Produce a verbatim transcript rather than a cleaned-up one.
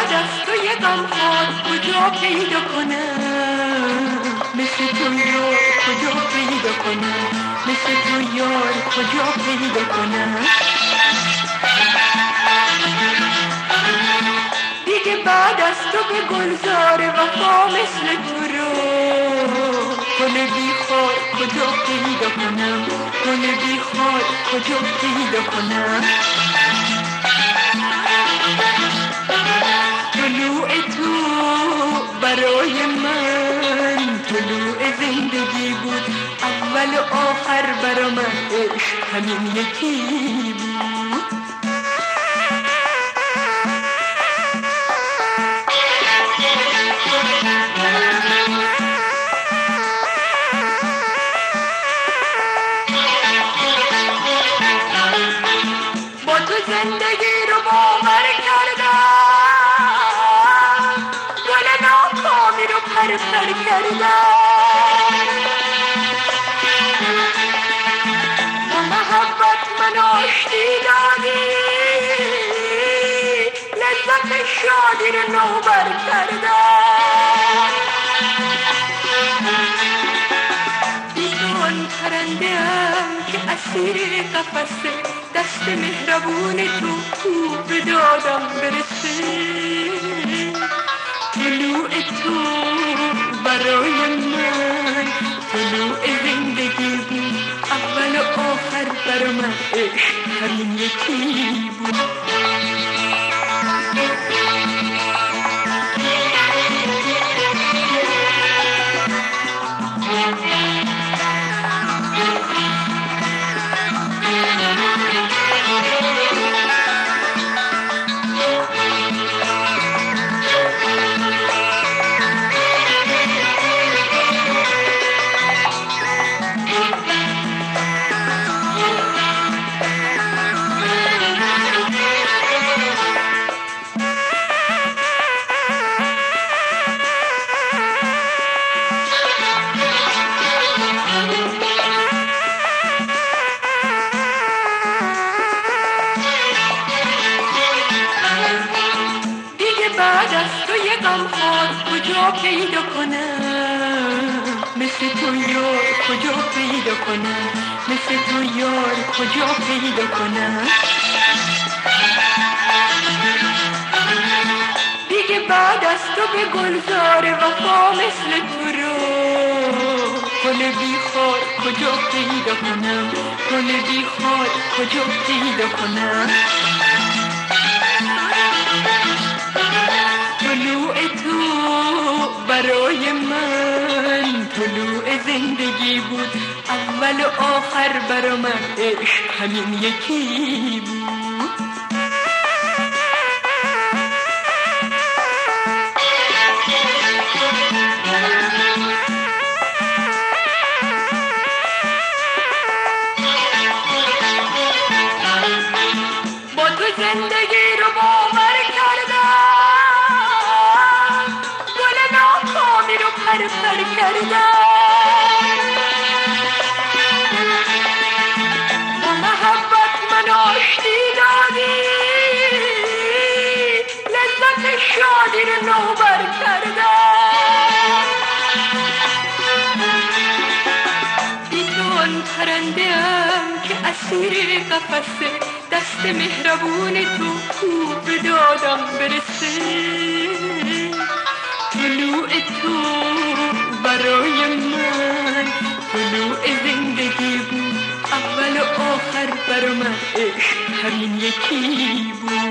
بعد از تو یه غمخوار کجا پیدا کنم، مثل تو یار کجا پیدا کنم، مثل تو یار کجا پیدا کنم. دیگه بعد از تو به گلزار وفا مثل تو رو گل بی خار کجا پیدا کنم، گل بی خار کجا پیدا کنم. طلوع تو برای من طلوع زندگی بود، اول و آخر برا من عشق همین یکی بود. با تو زندگی رو باور کردم، گل ناکامی رو پر پر کردم. با محبت من آشتی دادی، لذت شادی رو نوبر کردم. بی تو آن پرنده ام که اسیر قفسه، دست مهربون تو کو به دادم برسه. طلوع تو برای من طلوع زندگی بود، اول و آخر برا من عشق همین یکی بود. بعد از تو یه غمخوار کجا پیدا کنم، مثل تو یار کجا پیدا کنم، مثل تو یار کجا پیدا کنم. دیگه بعد از تو به گلزار وفا مثل تو رو گل بی خار کجا پیدا کنم، گل بی خار کجا پیدا کنم. طلوع تو برای من طلوع زندگی بود، اول و آخر برا من عشق همین یکی بود. با تو زندگی رو باور کردم، پر پر کردم. با محبت من آشتی دادی، لذت شادی رو نوبر کردم. بی تو آن پرنده ام که اسیر قفسه، دست مهربون تو کو به دادم برسه. طلوع تو برای من طلوع زندگی بود، اول و آخر برا من عشق همین یکی بود.